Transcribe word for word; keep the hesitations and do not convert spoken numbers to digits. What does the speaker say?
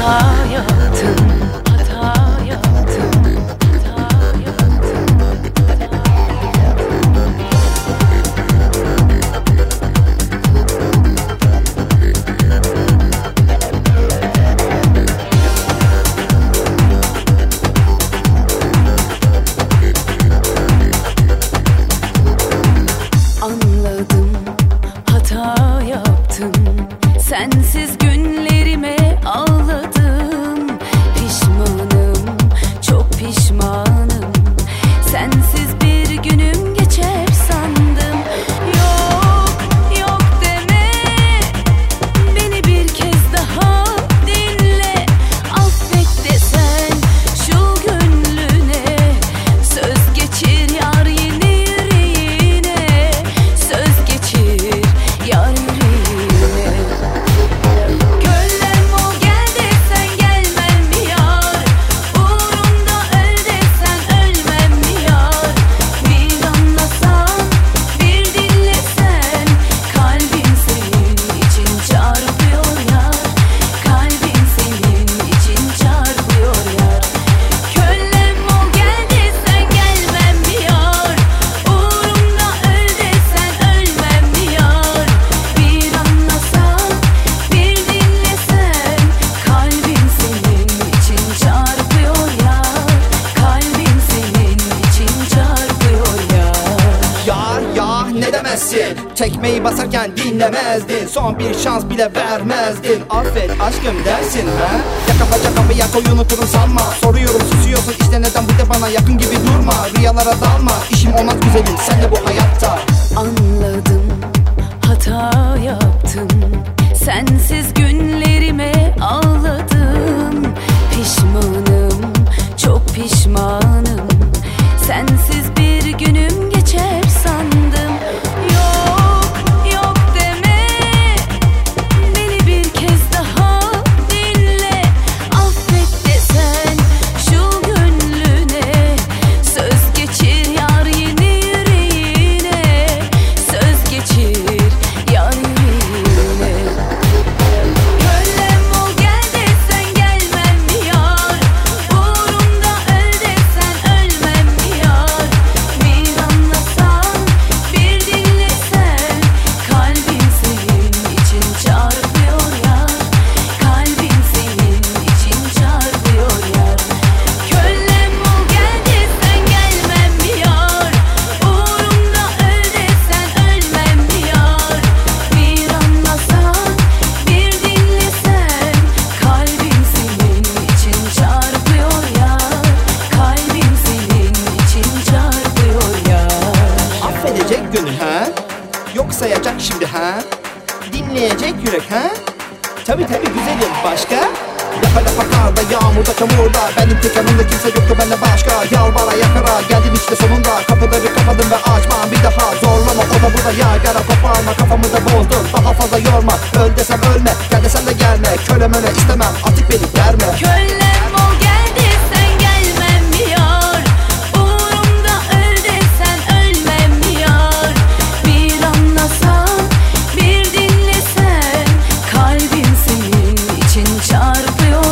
hata yaptım, hata yaptım, hata anladım, hata yaptım. Sensiz günlerime ağladım. Pişmanım, çok pişmanım. Sensiz bir günüm geçer sandım. Yok, yok deme. Beni bir kez daha dinle. Affet desen şu gönlüne. Söz geçir yar yine yüreğine. Söz geçir yar yüreğine. Gönlüm o gel desen gelmem mi yar? Uğrumda öl desen ölmem mi yar? Bir anlasan, bir dinlesen. Kalbim senin için çarpıyor yar. Kalbim senin için çarpıyor yar. Gönlüm o gel desen gelmem mi yar? Uğrumda öl desen ölmem mi yar? Bir anlasan, bir dinlesen. Kalbim senin için çarpıyor yar. Kalbim senin için çarpıyor yar. Yar ya ne demezsin, tekmeyi basarken dinlemezdin. Son bir şans bile vermezdin. Affet aşkım dersin ha. Yaka bacak kapıya koy unuturum sanma. Soruyorum susuyorsun işte neden bir de bana yakın gibi durma. Rüyalara dalma işim olmaz güzelim sen de bu hayatta. Anladım, hata yaptım. Sensiz günlerime ağladım. Pişmanım, çok pişmanım. Sensiz bir günüm geçer sandım. Yok, yok deme. Beni bir kez daha dinle. Affet desen şu gönlüne. Söz geçir yar yine yüreğine. Söz geçir yar yüreğine. Gönlüm o gel desen gelmem mi yar? Uğrumda öl desen ölmem mi yar? Bir anlasan, bir dinlesen. Kalbim senin için çarpıyor yar. Kalbim senin için çarpıyor yar. Gönlüm o gel desen gelmem mi yar? Uğrumda öl desen ölmem mi yar? Bir anlasan, bir dinlesen. Kalbim senin için çarpıyor yar. Kalbim senin için çarpıyor yar. Affedecek gönül ha? Yok sayacak şimdi ha? Dinleyecek yürek ha? Tabi tabi güzelim başka? Yaka lapa karda, yağmurda, çamurda. Benim tek yanımda kimse yoktu benden başka. Yalvara yakara geldim işte sonunda. Kapıları kapadım ve açmam bir daha. Zorlama o da burada yagara koparma. Kafamı da bozdun daha fazla yorma. Öl desem ölme, gel desem de gelme. Köle möle istemem artık beni verme. Gönlüm o gel desen gelmem mi yar? Uğrumda öl desen ölmem mi yar? Bir anlasan, bir dinlesen. Kalbim senin için çarpıyor